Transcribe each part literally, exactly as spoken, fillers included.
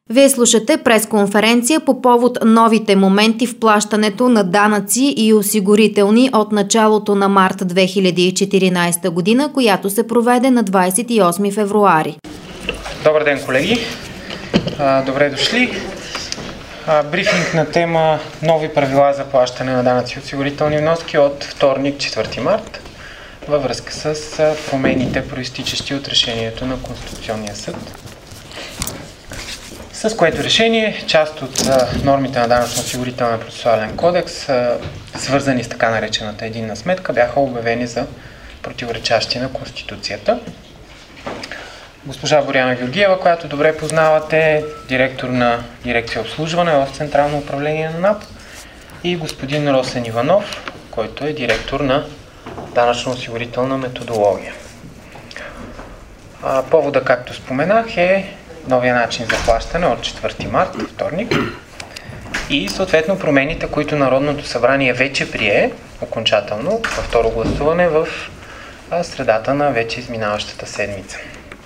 Вие слушате пресконференция по повод новите моменти в плащането на данъци и осигурителни от началото на март две хиляди и четиринадесета година, която се проведе на двадесет и осми февруари. Добър ден, колеги! Добре дошли! Брифинг на тема нови правила за плащане на данъци и осигурителни вноски от вторник, четвърти март, във връзка с промените, проистичащи от решението на Конституционния съд, с което решение част от нормите на Данъчно-осигурителния процесуален кодекс, свързани с така наречената единна сметка, бяха обявени за противоречащи на Конституцията. Госпожа Боряна Георгиева, която добре познавате, директор на дирекция обслужване в Централно управление на НАП, и господин Росен Иванов, който е директор на Данъчно-осигурителна методология. А, повода, както споменах, е новия начин за плащане от четвърти март, вторник, и съответно промените, които Народното събрание вече прие окончателно във второ гласуване в средата на вече изминаващата седмица.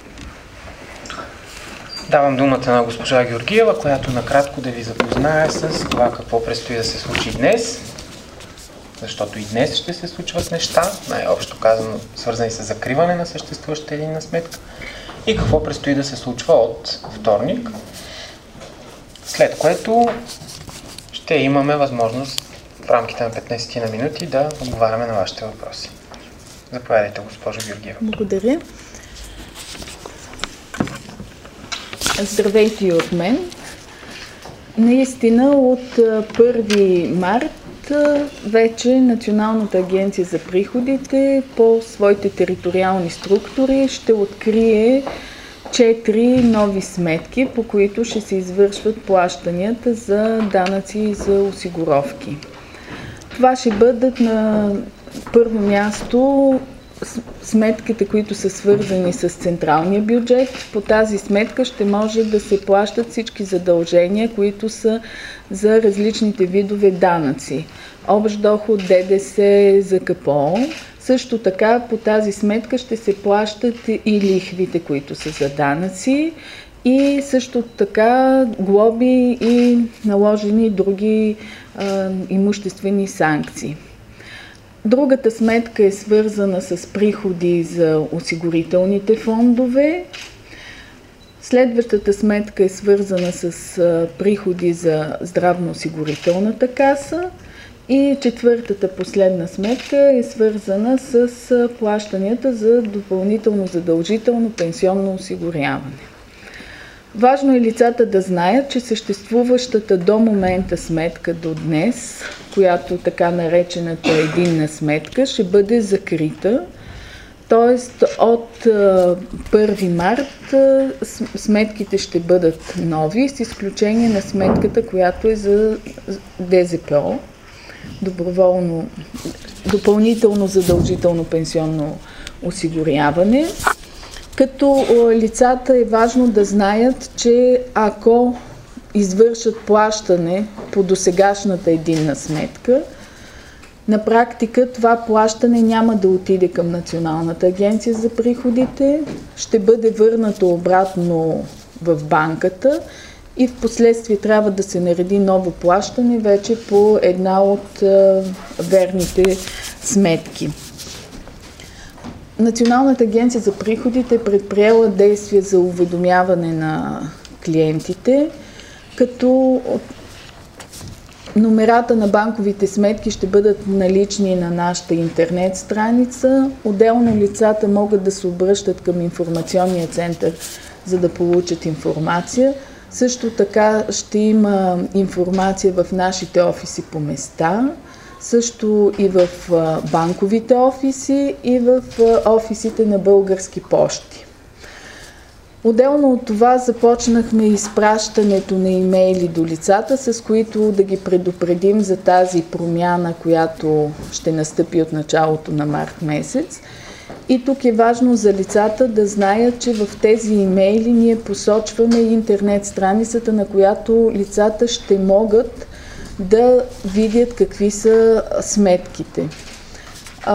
Давам думата на госпожа Георгиева, която накратко да ви запознае с това какво предстои да се случи днес, защото и днес ще се случват неща, най-общо казано свързани с закриване на съществуващата единна сметка, и какво предстои да се случва от вторник, след което ще имаме възможност в рамките на петнадесет на минути да отговаряме на вашите въпроси. Заповядайте, госпожо Георгиева. Благодаря. Здравейте и от мен. Наистина от първи март вече Националната агенция за приходите по своите териториални структури ще открие четири нови сметки, по които ще се извършват плащанията за данъци и за осигуровки. Това ще бъдат на първо място сметките, които са свързани с централния бюджет. По тази сметка ще може да се плащат всички задължения, които са за различните видове данъци. Общ доход, ДДС, ЗКПО. Също така по тази сметка ще се плащат и лихвите, които са за данъци, и също така глоби и наложени други а, имуществени санкции. Другата сметка е свързана с приходи за осигурителните фондове. Следващата сметка е свързана с приходи за здравноосигурителната каса. И четвъртата последна сметка е свързана с плащанията за допълнително задължително пенсионно осигуряване. Важно е лицата да знаят, че съществуващата до момента сметка до днес, която така наречената единна сметка, ще бъде закрита. Т.е. от първи март сметките ще бъдат нови, с изключение на сметката, която е за ДЗПО, доброволно, допълнително задължително пенсионно осигуряване. Като лицата е важно да знаят, че ако извършат плащане по досегашната единна сметка, на практика това плащане няма да отиде към Националната агенция за приходите, ще бъде върнато обратно в банката и в последствие трябва да се нареди ново плащане вече по една от а, верните сметки. Националната агенция за приходите е предприела действия за уведомяване на клиентите, като номерата на банковите сметки ще бъдат налични на нашата интернет страница. Отделно лицата могат да се обръщат към информационния център, за да получат информация. Също така ще има информация в нашите офиси по места, също и в банковите офиси и в офисите на Български пощи. Отделно от това започнахме изпращането на имейли до лицата, с които да ги предупредим за тази промяна, която ще настъпи от началото на март месец. И тук е важно за лицата да знаят, че в тези имейли ние посочваме интернет страницата, на която лицата ще могат да видят какви са сметките.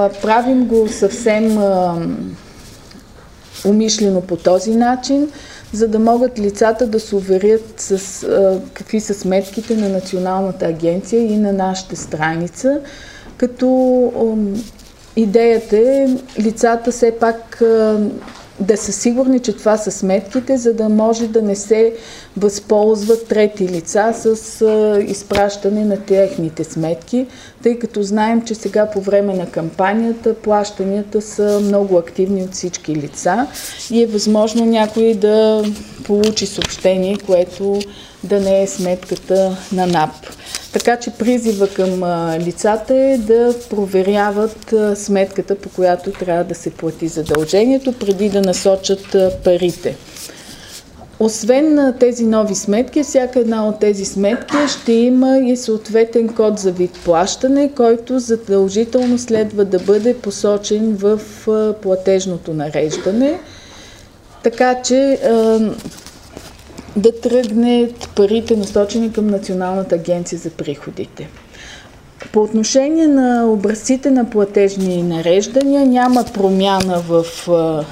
Правим го съвсем умишлено по този начин, за да могат лицата да се уверят с а, какви са сметките на Националната агенция и на нашата страница, като а, идеята е лицата все пак а, да са сигурни, че това са сметките, за да може да не се възползват трети лица с а, изпращане на техните сметки, тъй като знаем, че сега по време на кампанията плащанията са много активни от всички лица и е възможно някой да получи съобщение, което да не е сметката на НАП. Така че призива към а, лицата е да проверяват а, сметката, по която трябва да се плати задължението, преди да насочат а, парите. Освен на тези нови сметки, всяка една от тези сметки ще има и съответен код за вид плащане, който задължително следва да бъде посочен в а, платежното нареждане, така че а, да тръгнат парите насочени към Националната агенция за приходите. По отношение на образците на платежни нареждания няма промяна в а,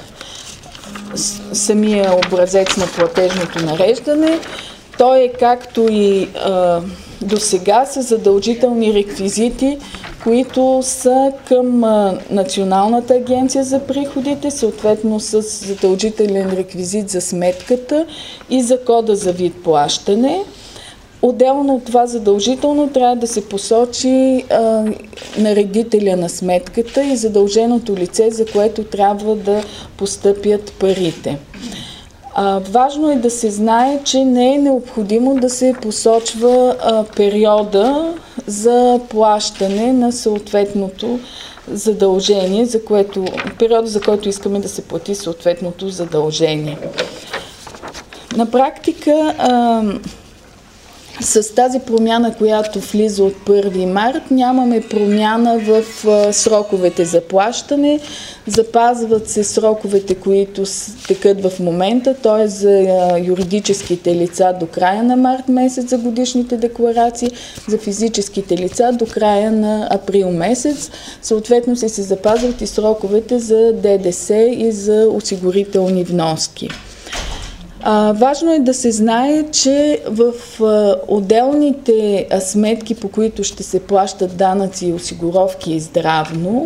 самия образец на платежното нареждане. Той е както и а, до сега с задължителни реквизити, които са към а, Националната агенция за приходите, съответно с задължителен реквизит за сметката и за кода за вид плащане. Отделно от това задължително трябва да се посочи а, наредителя на сметката и задълженото лице, за което трябва да постъпят парите. А, важно е да се знае, че не е необходимо да се посочва а, периода за плащане на съответното задължение, за което, периода, за който искаме да се плати съответното задължение. На практика а, с тази промяна, която влиза от първи март, нямаме промяна в а, сроковете за плащане. Запазват се сроковете, които текат в момента, т.е. за а, юридическите лица до края на март месец за годишните декларации, за физическите лица до края на април месец. Съответно се, се запазват и сроковете за ДДС и за осигурителни вноски. А, важно е да се знае, че в а, отделните а, сметки, по които ще се плащат данъци, осигуровки и здравно,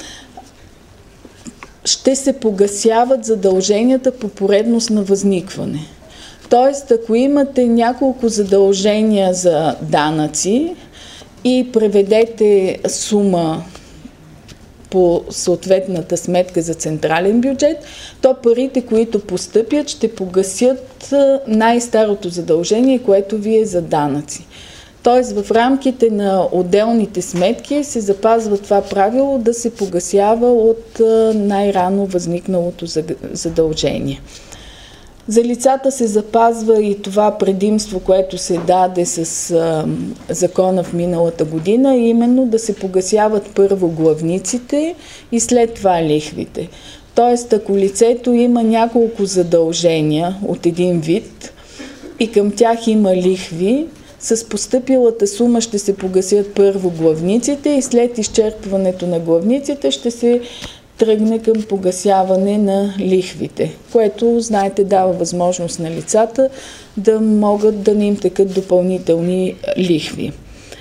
ще се погасяват задълженията по поредност на възникване. Тоест, ако имате няколко задължения за данъци и преведете сума по съответната сметка за централен бюджет, то парите, които постъпят, ще погасят най-старото задължение, което ви е за данъци. Тоест в рамките на отделните сметки се запазва това правило да се погасява от най-рано възникналото задължение. За лицата се запазва и това предимство, което се даде с а, закона в миналата година, именно да се погасяват първо главниците и след това лихвите. Тоест, ако лицето има няколко задължения от един вид и към тях има лихви, с постъпилата сума ще се погасят първо главниците и след изчерпването на главниците ще се тръгне към погасяване на лихвите, което, знаете, дава възможност на лицата да могат да не им текат допълнителни лихви.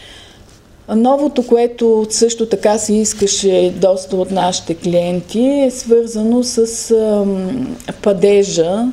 Новото, което също така се искаше доста от нашите клиенти, е свързано с ам, падежа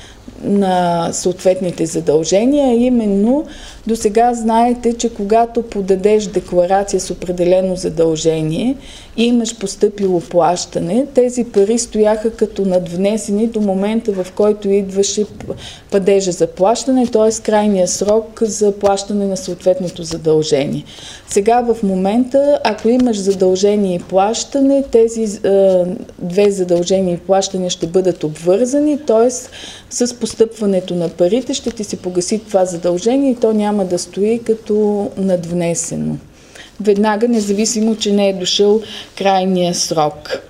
на съответните задължения, именно до сега знаете, че когато подадеш декларация с определено задължение и имаш постъпило плащане, тези пари стояха като надвнесени до момента, в който идваше падежа за плащане, т.е. крайния срок за плащане на съответното задължение. Сега в момента, ако имаш задължение и плащане, тези е, две задължения и плащания ще бъдат обвързани, т.е. с постъпването на парите ще ти се погаси това задължение и то няма да стои като надвнесено. Веднага, независимо, че не е дошъл крайния срок.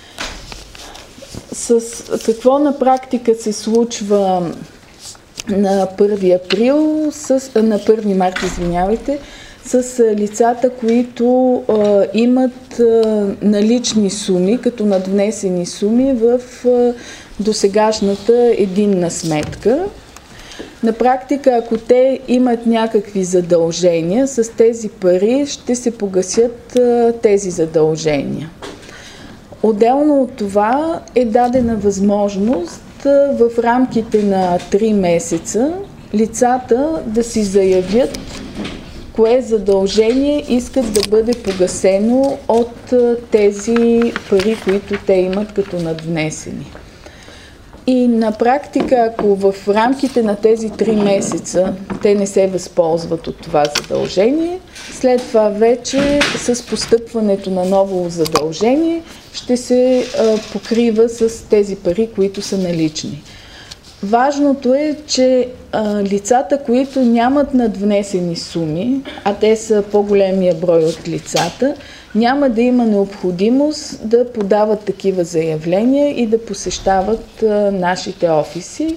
С какво на практика се случва на първи април, с, на първи март, извинявайте, с лицата, които а, имат а, налични суми, като надвнесени суми в а, досегашната единна сметка. На практика, ако те имат някакви задължения, с тези пари ще се погасят а, тези задължения. Отделно от това е дадена възможност а, в рамките на три месеца лицата да си заявят кое задължение искат да бъде погасено от а, тези пари, които те имат като надвнесени. И на практика, ако в рамките на тези три месеца те не се възползват от това задължение, след това вече с постъпването на ново задължение ще се а, покрива с тези пари, които са налични. Важното е, че а, лицата, които нямат надвнесени суми, а те са по-големия брой от лицата, няма да има необходимост да подават такива заявления и да посещават а, нашите офиси.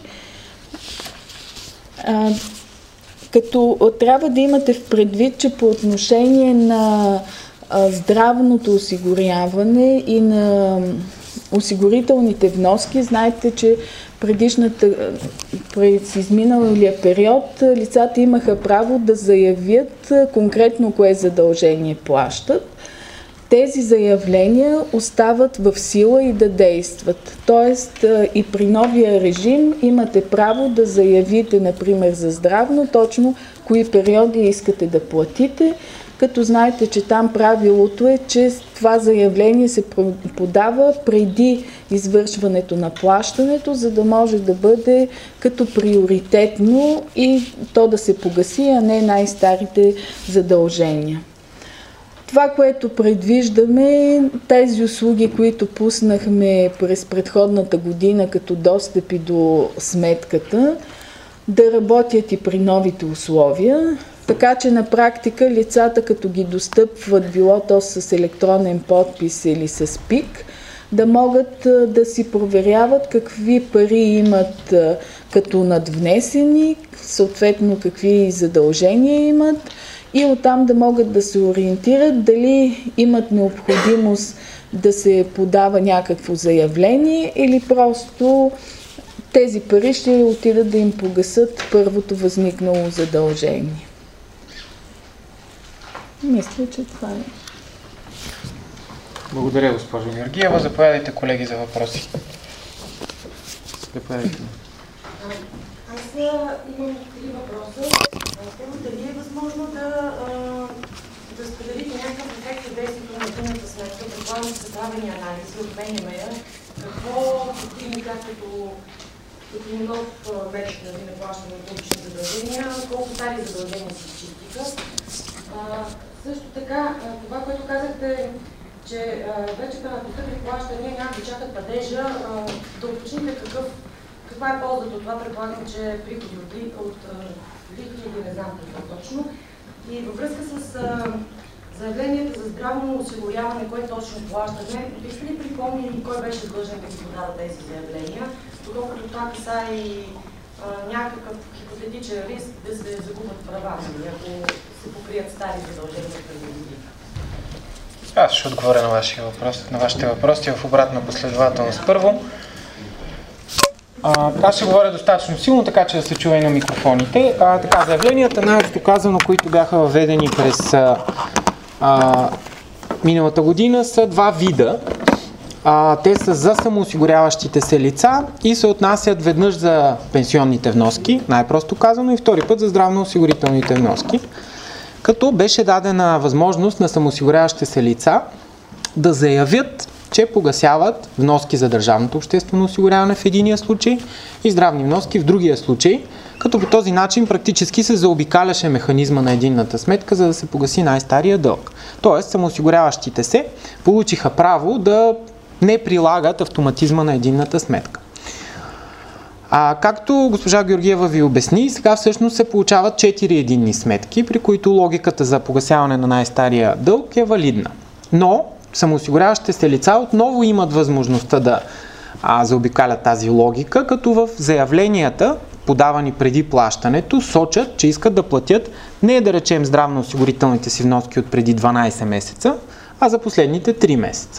А, като трябва да имате в предвид, че по отношение на а, здравното осигуряване и на осигурителните вноски, знаете, че предишната, през изминалия период лицата имаха право да заявят конкретно кое задължение плащат. Тези заявления остават в сила и да действат. Тоест и при новия режим имате право да заявите, например, за здравно, точно кои периоди искате да платите, като знаете, че там правилото е, че това заявление се подава преди извършването на плащането, за да може да бъде като приоритетно и то да се погаси, а не най-старите задължения. Това, което предвиждаме, тези услуги, които пуснахме през предходната година като достъпи до сметката, да работят и при новите условия, така че на практика лицата, като ги достъпват, било то с електронен подпис или с ПИК, да могат да си проверяват какви пари имат като надвнесени, съответно какви задължения имат, и оттам да могат да се ориентират дали имат необходимост да се подава някакво заявление или просто тези пари ще отидат да им погасат първото възникнало задължение. Мисля, че това е. Благодаря, госпожо Георгиева. Заповядайте, колеги, за въпроси. Заповядайте. Аз имам три въпроса. Първо, дали е възможно да, да споделите някакъв ефект от действието на единната сметка, предполагам са правени анализи от БНМ, какво постигне тя като, като нов метод на неплащане на публични задължения, колко стари задължения се изчистиха. Също така, това, което казахте, че вече на постъпили плащания няма да чакат падежа, да уточните какъв каква е ползата от това, предполагам, че приходи от, от лихви или не знам какво точно. И във връзка с а, заявленията за здравно осигуряване, кое точно плащаме, бихте ли припомнили кой беше длъжен да ги подава тези заявления, доколкото това касае и а, някакъв хипотетичен риск да се загубят права, ако се покрият стари задължения преди години? Аз ще отговоря на, вашия въпрос, на вашите въпроси в обратна последователност. Първо, А, аз ще говоря достатъчно силно, така че да се чува и на микрофоните. А, така, заявленията, най-общо казано, които бяха въведени през а, а, миналата година, са два вида. А, те са за самоосигуряващите се лица и се отнасят веднъж за пенсионните вноски, най-просто казано, и втори път за здравноосигурителните вноски. Като беше дадена възможност на самоосигуряващите се лица да заявят, че погасяват вноски за държавното обществено осигуряване в единия случай и здравни вноски в другия случай, като по този начин практически се заобикаляше механизма на единната сметка, за да се погаси най-стария дълг. Тоест, самоосигуряващите се получиха право да не прилагат автоматизма на единната сметка. А както госпожа Георгиева ви обясни, сега всъщност се получават четири единни сметки, при които логиката за погасяване на най-стария дълг е валидна. Но самоосигуряващите се лица отново имат възможността да а, заобикалят тази логика, като в заявленията подавани преди плащането, сочат, че искат да платят не да речем здравноосигурителните си вноски от преди дванайсет месеца, а за последните три месеца.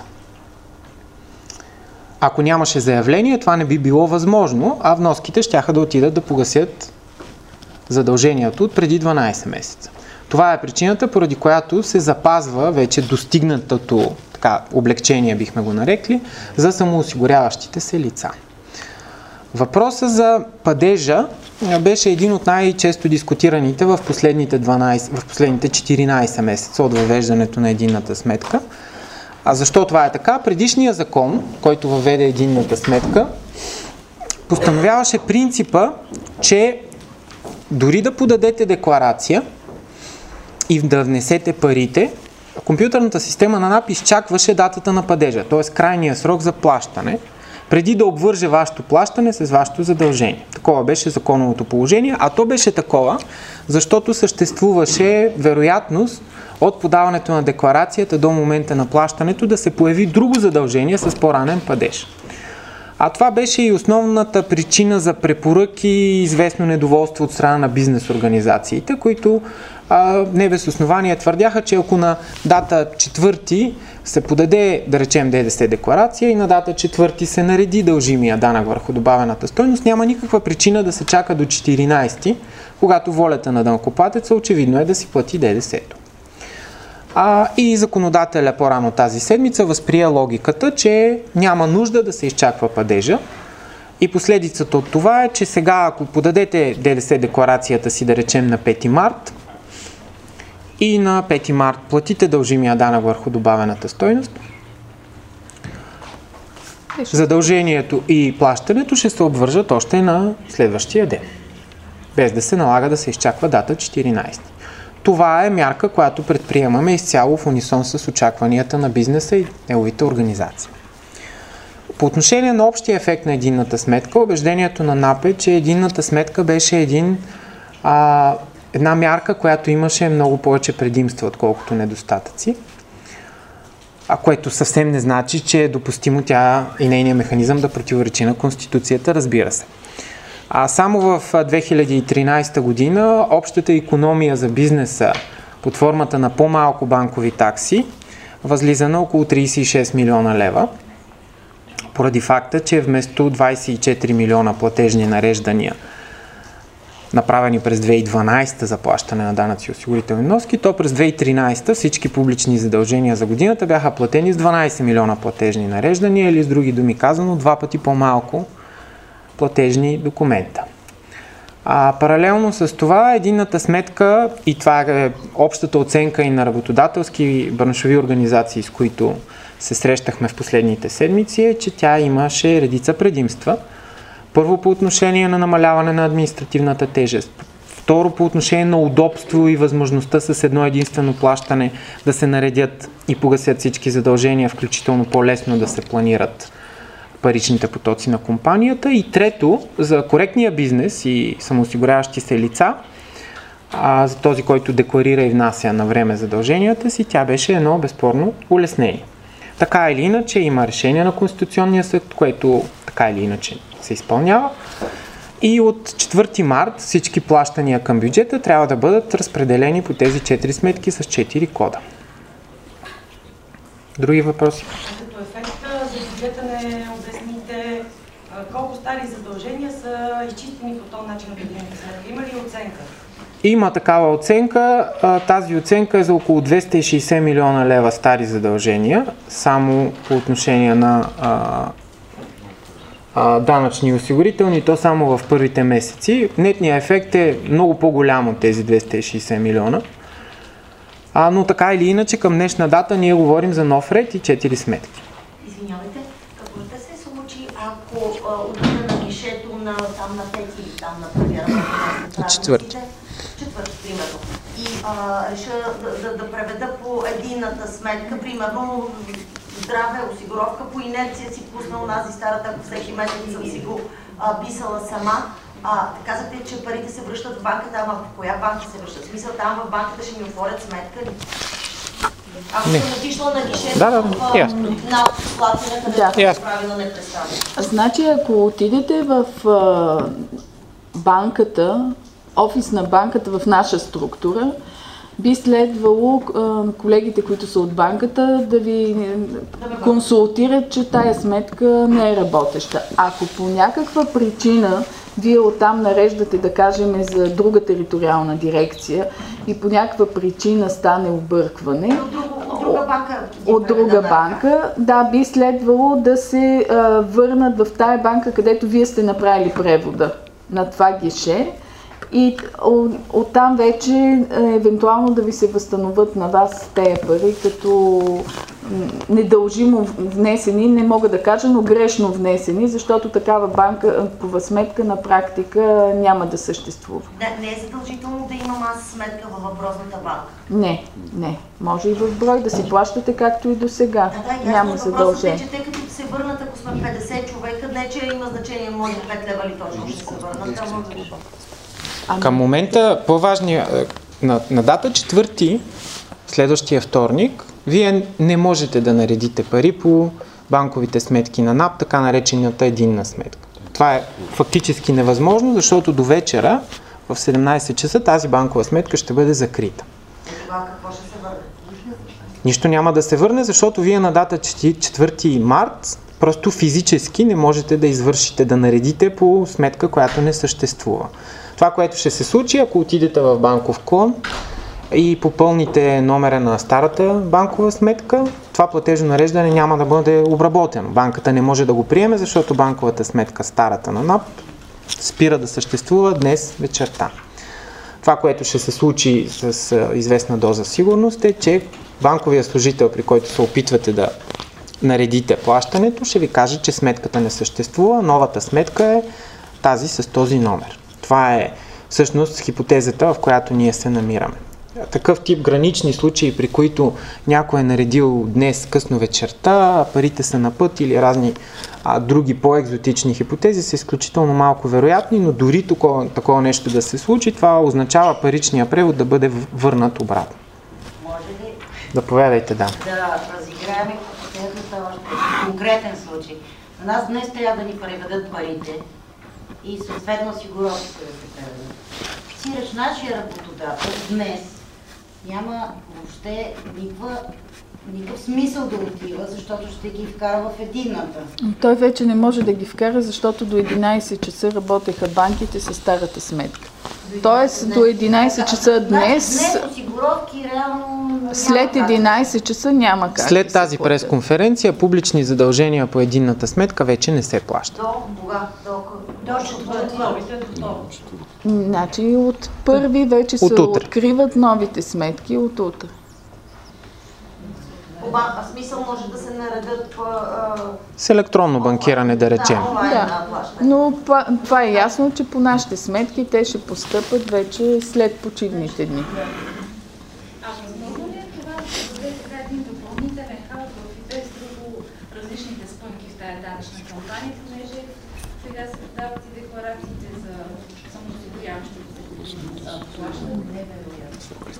Ако нямаше заявление, това не би било възможно, а вноските щяха да отидат да погасят задължението от преди дванайсет месеца. Това е причината, поради която се запазва вече достигнатото така, облегчение, бихме го нарекли, за самоосигуряващите се лица. Въпросът за падежа беше един от най-често дискутираните в последните, дванайсет, в последните четиринайсет месеца от въвеждането на единната сметка. А защо това е така? Предишният закон, който въведе единната сметка, постановяваше принципа, че дори да подадете декларация и да внесете парите, компютърната система на НАП изчакваше датата на падежа, т.е. крайния срок за плащане, преди да обвърже вашето плащане с вашето задължение. Такова беше законовото положение, а то беше такова, защото съществуваше вероятност от подаването на декларацията до момента на плащането да се появи друго задължение с по-ранен падеж. А това беше и основната причина за препоръки и известно недоволство от страна на бизнес организациите, които а, не без основание твърдяха, че ако на дата четвърти се подаде, да речем, ДДС декларация и на дата четвърти се нареди дължимия данък върху добавената стойност, няма никаква причина да се чака до четиринайсети, когато волята на данъкоплатеца очевидно е да си плати ДДС-то. А, и законодателя по-рано тази седмица възприе логиката, че няма нужда да се изчаква падежа. И последицата от това е, че сега, ако подадете ДДС декларацията си, да речем на пети март, и на пети март платите дължимия данък върху добавената стойност, задължението и плащането ще се обвържат още на следващия ден, без да се налага да се изчаква дата четиринайсети. Това е мярка, която предприемаме изцяло в унисон с очакванията на бизнеса и неговите организации. По отношение на общия ефект на единната сметка, убеждението на НАП е, че единната сметка беше един, а, една мярка, която имаше много повече предимства, отколкото недостатъци, а което съвсем не значи, че е допустимо тя и нейният механизъм да противоречи на Конституцията, разбира се. А само в две хиляди и тринайсета година общата икономия за бизнеса под формата на по-малко банкови такси възлиза на около трийсет и шест милиона лева, поради факта, че вместо двайсет и четири милиона платежни нареждания, направени през две хиляди и дванайсета за плащане на данъци и осигурителни вноски, то през две хиляди и тринайсета всички публични задължения за годината бяха платени с дванайсет милиона платежни нареждания, или с други думи казано, два пъти по-малко платежни документа. А, паралелно с това, единната сметка, и това е общата оценка и на работодателски браншови организации, с които се срещахме в последните седмици, е, че тя имаше редица предимства. Първо, по отношение на намаляване на административната тежест. Второ, по отношение на удобство и възможността с едно единствено плащане да се наредят и погасят всички задължения, включително по-лесно да се планират паричните потоци на компанията. И трето, за коректния бизнес и самоосигуряващи се лица, а за този, който декларира и внася на време задълженията си, тя беше едно безспорно улеснение. Така или иначе има решение на Конституционния съд, което така или иначе се изпълнява. И от четвърти март всички плащания към бюджета трябва да бъдат разпределени по тези четири сметки с четири кода. Други въпроси? Като ефект за бюджета не обясните колко стари задължения са изчистени по този начин на единната сметка. Има ли оценка? Има такава оценка. Тази оценка е за около двеста и шейсет милиона лева стари задължения, само по отношение на а, а, данъчни и осигурителни, то само в първите месеци. Нетният ефект е много по-голям от тези двеста и шейсет милиона. А, но така или иначе към днешна дата ние говорим за нов ред и четири сметки. Извинявайте, какво ще се случи, ако отида на гишето на там на пети, там на първия работа? Четвърти. Четвърти, примерно. И а, реша да, да, да преведа по единната сметка, примерно здраве, осигуровка, по инерция си пусна онази старата, ако всеки месец съм си го а, писала сама. А, казахте, че парите се връщат в банката, ама в коя банка се връщат? В смисъл, там в банката ще ми отворят сметка ли? Ако съм отишла на гишето, да, да, в, ясно. на платената, където Да. съм правила не представя. Значи, ако отидете в а, банката, офис на банката в наша структура, би следвало колегите, които са от банката, да ви консултират, че тая сметка не е работеща. Ако по някаква причина вие оттам нареждате, да кажем, за друга териториална дирекция и по някаква причина стане объркване от друга банка, от друга банка, да, би следвало да се а, върнат в тая банка, където вие сте направили превода на това гише. И оттам вече евентуално да ви се възстановят на вас тези пари като недължимо внесени, не мога да кажа, но грешно внесени, защото такава банкова сметка на практика няма да съществува. Не, не е задължително да имам аз сметка във въпросната банка? Не, не. Може и в брой да си плащате както и до сега. Да, да, няма задължение. Въпросът е, че те като се върнат, ако сме петдесет човека, не че има значение, може пет лева ли точно ще се върнат. Към момента по-важният, на, на дата четвърти, следващия вторник, вие не можете да наредите пари по банковите сметки на НАП, така наречената единна сметка. Това е фактически невъзможно, защото до вечера в седемнайсет часа тази банкова сметка ще бъде закрита. Тогава какво ще се върне? Нищо няма да се върне, защото вие на дата четвърти март просто физически не можете да извършите, да наредите по сметка, която не съществува. Това, което ще се случи, ако отидете в банков клон и попълните номера на старата банкова сметка, това платежно нареждане няма да бъде обработено. Банката не може да го приеме, защото банковата сметка, старата на НАП, спира да съществува днес вечерта. Това, което ще се случи с известна доза сигурност е, че банковия служител, при който се опитвате да наредите плащането, ще ви каже, че сметката не съществува, новата сметка е тази с този номер. Това е всъщност хипотезата, в която ние се намираме. Такъв тип гранични случаи, при които някой е наредил днес късно вечерта, парите са на път или разни а, други по-екзотични хипотези, са изключително малко вероятни, но дори такова, такова нещо да се случи, това означава паричния превод да бъде върнат обратно. Може ли да повядайте, да. Да разиграем хипотезата още конкретен случай. На нас днес трябва да ни преведат парите и съответно осигуровките да се преведат. Сиреч нашия работодател днес няма въобще никаква, никакъв смисъл да отива, защото ще ги вкара в единната. Той вече не може да ги вкара, защото до единайсет часа работеха банките със старата сметка. Тоест до единайсет часа днес, днес осигуровки реално след единайсет часа няма как. След тази пресконференция публични задължения по единната сметка вече не се плащат. До кога? До, до четвъртък. Значи от първи вече се откриват новите сметки от утре. А смисъл може да се наредят по... С електронно банкиране, да речем. Да, но това е ясно, че по нашите сметки те ще постъпат вече след почивните дни. А възможно ли е това да бъде така един допълнителен хал в и без друго различните спънки в тази данъчна кампания, понеже сега се подават и декларациите за самоосигуряващите се плащане, невероятно.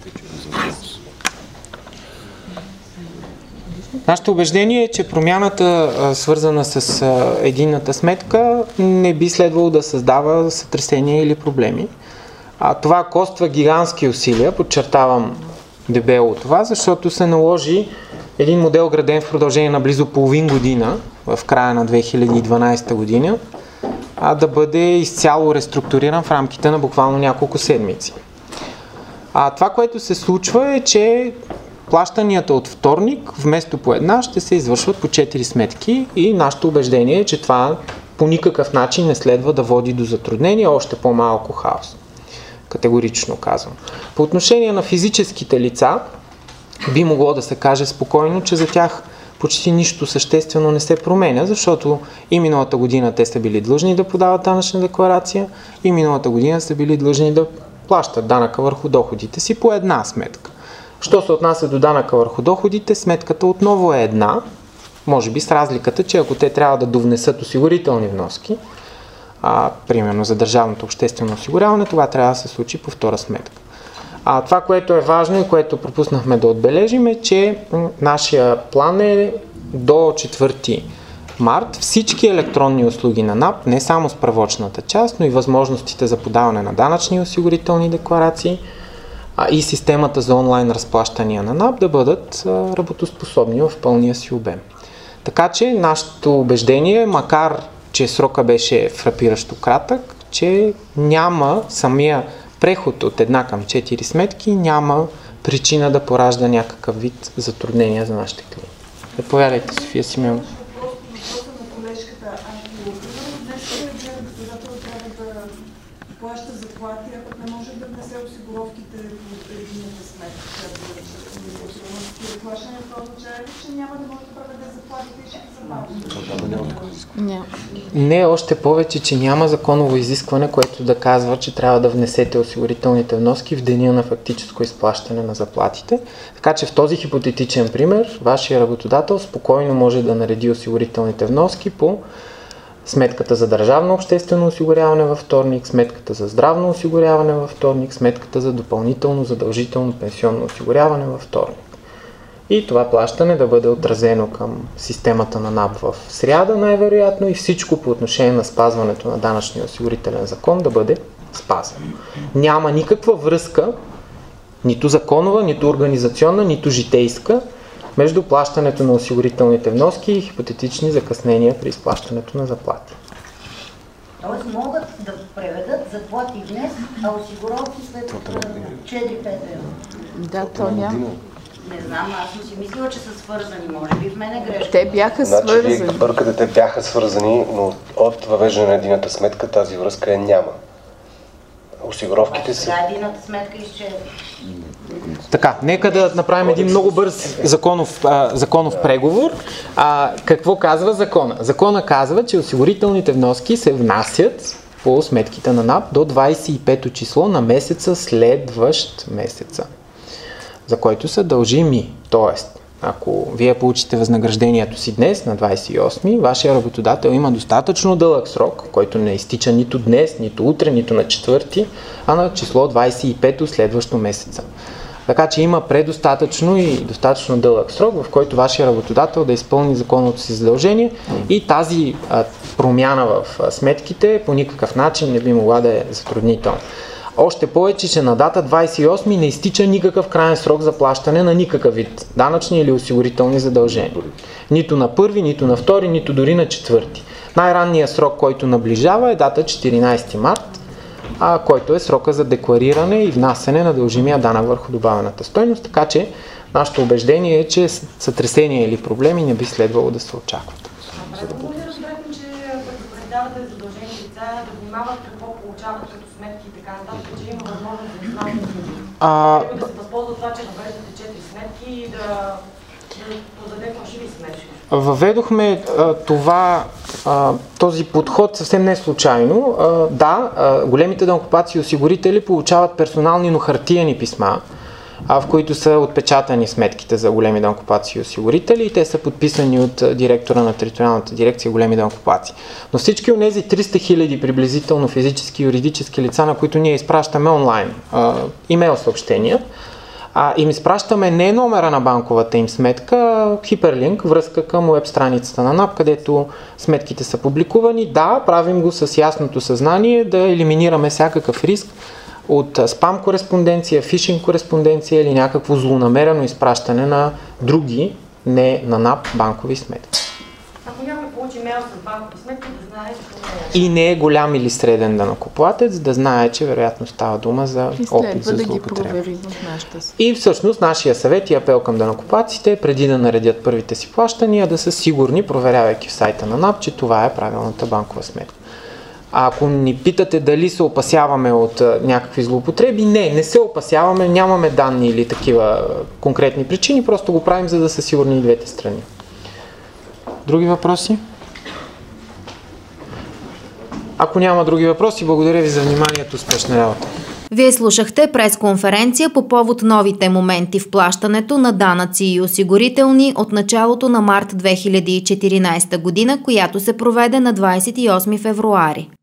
Нашето убеждение е, че промяната, свързана с единната сметка, не би следвало да създава сътресения или проблеми. А това коства гигантски усилия, подчертавам дебело това, защото се наложи един модел, граден в продължение на близо половин година, в края на две хиляди и дванайсета година, а да бъде изцяло реструктуриран в рамките на буквално няколко седмици. А това, което се случва е, че плащанията от вторник, вместо по една, ще се извършват по четири сметки и нашето убеждение е, че това по никакъв начин не следва да води до затруднения, още по-малко хаос. Категорично казвам. По отношение на физическите лица, би могло да се каже спокойно, че за тях почти нищо съществено не се променя, защото и миналата година те са били длъжни да подават данъчна декларация, и миналата година са били длъжни да плащат данъка върху доходите си по една сметка. Що се отнася до данъка върху доходите, сметката отново е една, може би с разликата, че ако те трябва да довнесат осигурителни вноски, а, примерно за държавното обществено осигуряване, това трябва да се случи по втора сметка. А това, което е важно и което пропуснахме да отбележим, е, че нашия план е до четвърти март всички електронни услуги на НАП, не само справочната част, но и възможностите за подаване на данъчни и осигурителни декларации а и системата за онлайн разплащания на НАП да бъдат а, работоспособни в пълния си обем. Така че нашето убеждение, макар че срока беше фрапиращо кратък, че няма самия преход от една към четири сметки, няма причина да поражда някакъв вид затруднения за нашите клиенти. Заповядайте, София Симеонова. Въпросът на колежката, ако днес работодател трябва да плаща заплати, а пък не може да внесе осигуровките по едината сметка, за плащане, това означава ли, че няма да може да проведе заплатите и ще ги забави? Не, още повече, че няма законово изискване, което да казва, че трябва да внесете осигурителните вноски в деня на фактическо изплащане на заплатите. Така че в този хипотетичен пример, вашия работодател спокойно може да нареди осигурителните вноски по сметката за държавно обществено осигуряване във вторник, сметката за здравно осигуряване във вторник, сметката за допълнително задължително пенсионно осигуряване във вторник. И това плащане да бъде отразено към системата на НАП в сряда най-вероятно и всичко по отношение на спазването на данъчния осигурителен закон да бъде спазено. Няма никаква връзка, нито законова, нито организационна, нито житейска, между плащането на осигурителните вноски и хипотетични закъснения при изплащането на заплати. Тоест могат да преведат заплати днес, а осигуровки след четири-пет дена. Да, то няма. Не знам, аз съм си мислила, че са свързани. Може би в мен е грешка. Те бяха значи, свързани. Вие бъркате, те бяха свързани, но от въвеждане на едината сметка тази връзка е няма. Осигуровките са... Сега едината сметка изчезва. Така, нека да направим един много бърз законов, а, законов преговор. А, какво казва закона? Закона казва, че осигурителните вноски се внасят по сметките на НАП до двадесет и пето число на месеца следващ месеца, за който са дължими. Тоест, ако вие получите възнаграждението си днес, на двадесет и осми, вашия работодател има достатъчно дълъг срок, който не изтича нито днес, нито утре, нито на четвърти, а на число двадесет и пето следващо месеца. Така че има предостатъчно и достатъчно дълъг срок, в който вашия работодател да изпълни законното си задължение и тази а, промяна в а, сметките по никакъв начин не би могла да е затруднителна. Още повече, че на дата двадесет и осми не изтича никакъв крайен срок за плащане на никакъв вид данъчни или осигурителни задължения. Нито на първи, нито на втори, нито дори на четвърти. Най-ранният срок, който наближава е дата четиринадесети март, а, който е срока за деклариране и внасяне на дължимия данък върху добавената стойност, така че нашето убеждение е, че сътресения или проблеми не би следвало да се очакват. Правилно ли разбрахме, че предупреждавате задължени лица да внимават какво получават като сметки и така нататък, че има възможност да знаят да се възползват това, че въвеждате четири сметки и да, да подаде фалшиви сметки? Въведохме а, това, а, този подход съвсем не случайно. А, да, а, големите данъкоплатци и осигурители получават персонални, но хартиени писма, а, в които са отпечатани сметките за големи данъкоплатци и осигурители и те са подписани от директора на териториалната дирекция големи данъкоплатци. Но всички от тези триста хиляди приблизително физически и юридически лица, на които ние изпращаме онлайн а, имейл съобщения, а им изпращаме не номера на банковата им сметка, а хиперлинк, връзка към уеб страницата на НАП, където сметките са публикувани. Да, правим го с ясното съзнание да елиминираме всякакъв риск от спам кореспонденция, фишинг кореспонденция или някакво злонамерено изпращане на други, не на НАП, банкови сметки. Ако някой получи мейл с банкови сметки, да знае, че и не е голям или среден данъкоплатец, да знае, че вероятно става дума за опит за да злоупотреба. ги в нашата си. И всъщност нашия съвет и апел към данъкоплатците, преди да наредят първите си плащания, да са сигурни, проверявайки в сайта на НАП, че това е правилната банкова сметка. А ако ни питате дали се опасяваме от а, някакви злоупотреби, не, не се опасяваме, нямаме данни или такива конкретни причини, просто го правим, за да са сигурни и двете страни. Други въпроси? Ако няма други въпроси, благодаря ви за вниманието. Успешна работа. Вие слушахте пресконференция по повод новите моменти в плащането на данъци и осигурителни от началото на март две хиляди и четиринадесета година, която се проведе на двадесет и осми февруари.